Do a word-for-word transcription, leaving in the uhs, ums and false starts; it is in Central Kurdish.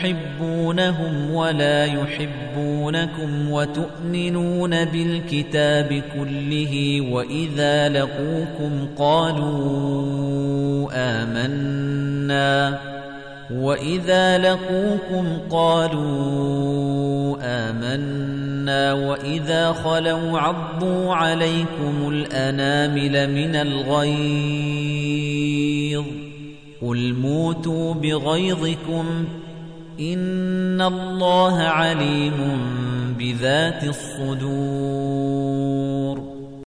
تحبونهم ولا يحبونكم وتؤمنون بالكتاب كله وإذا لقوكم قالوا آمنا وَإِذَا لَقُوكُمْ قَالُوا آمَنَّا وَإِذَا خَلَوْا عَضُّوا عَلَيْكُمُ الْأَنَامِلَ مِنَ الْغَيْظِ قُلْ مُوتُوا بِغَيْظِكُمْ إِنَّ اللَّهَ عَلِيمٌ بِذَاتِ الصُّدُورِ